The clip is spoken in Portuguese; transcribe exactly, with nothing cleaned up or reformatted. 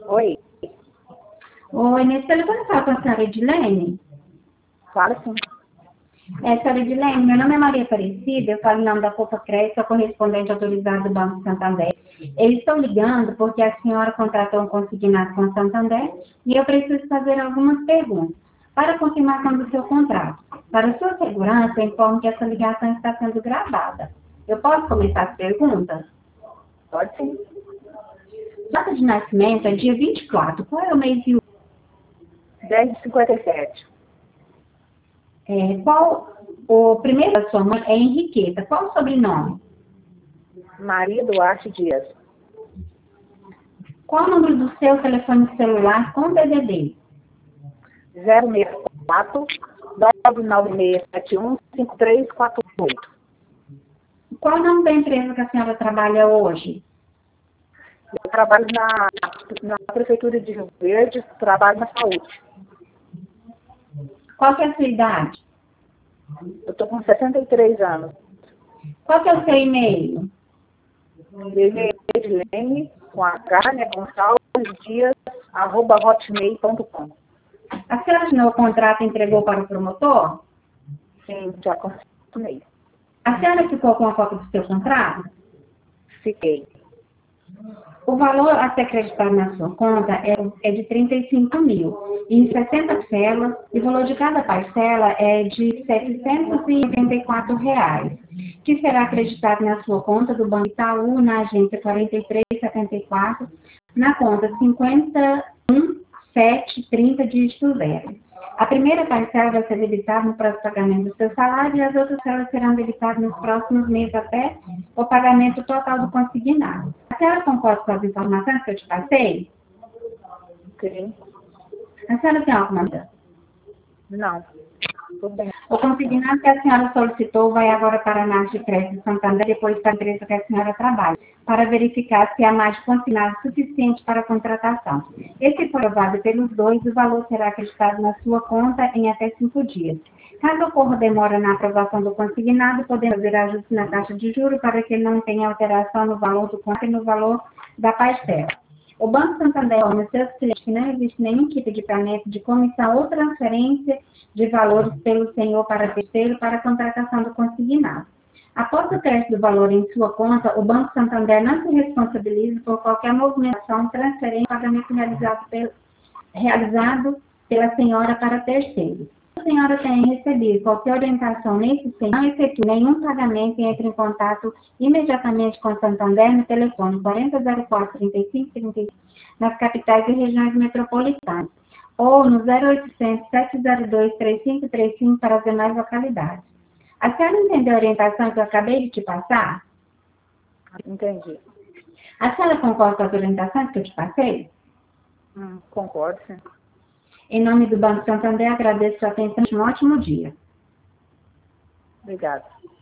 Oi, Oi, nesse telefone fala com a senhora Edilene? fala sim. É, senhora Edilene, meu nome é Maria Aparecida, eu falo em nome da Copa Crédito, sou correspondente autorizado do Banco Santander. Eles estão ligando porque a senhora contratou um consignado com o Santander e eu preciso fazer algumas perguntas para a confirmação do seu contrato. Para sua segurança, eu informo que essa ligação está sendo gravada. Eu posso começar as perguntas? Pode sim. Data de nascimento é dia vinte e quatro. Qual é o mês e o... dez de cinquenta e sete. É, qual... O primeiro da sua mãe é Henriqueta. Qual o sobrenome? Maria Duarte Dias. Qual o número do seu telefone celular com D V D? zero seis quatro, nove nove seis sete um, cinco três quatro oito. Qual o nome da empresa que a senhora trabalha hoje? Eu trabalho na, na Prefeitura de Rio Verde, trabalho na saúde. Qual que é a sua idade? Eu estou com sessenta e três anos. Qual que é o seu e-mail? Edilene, com H, né, Gonçalves Dias, arroba hotmail ponto com. A senhora assinou o contrato e entregou para o promotor? Sim, já consumei. A senhora ficou com a cópia do seu contrato? Fiquei. O valor a ser acreditado na sua conta é, é de trinta e cinco mil, em sessenta parcelas, e o valor de cada parcela é de setecentos e oitenta e quatro reais, que será acreditado na sua conta do Banco Itaú, na agência quarenta e três setenta e quatro, na conta cinquenta e um sete trinta dígito zero. A primeira parcela vai ser debitada no próximo pagamento do seu salário e as outras parcelas serão debitadas nos próximos meses até o pagamento total do consignado. A senhora concorda com as informações que eu te passei? Sim. A senhora tem alguma dúvida? Não. Tudo bem. O consignado que a senhora solicitou vai agora para a Margem de Crédito Santander, depois para a empresa que a senhora trabalha, para verificar se há margem consignada suficiente para a contratação. E se for aprovado pelos dois, o valor será acreditado na sua conta em até cinco dias. Caso ocorra demora na aprovação do consignado, podemos fazer ajuste na taxa de juros para que não tenha alteração no valor do contrato e no valor da parcela. O Banco Santander informa aos seus clientes que não existe nenhum tipo de pagamento de comissão ou transferência de valores pelo senhor para terceiro para a contratação do consignado. Após o teste do valor em sua conta, o Banco Santander não se responsabiliza por qualquer movimentação, transferência ou pagamento realizado, pelo, realizado pela senhora para terceiro. Se a senhora tem recebido qualquer orientação nesse sentido, não efetue nenhum pagamento e entre em contato imediatamente com o Santander no telefone quarenta zero quatro, trinta e cinco trinta e cinco nas capitais e regiões metropolitanas, ou no zero oitocentos, sete zero dois, três cinco três cinco para as demais localidades. A senhora entendeu a orientação que eu acabei de te passar? Entendi. A senhora concorda com as orientações que eu te passei? Hum, concordo, sim. Em nome do Banco Santander, agradeço a sua atenção e um ótimo dia. Obrigada.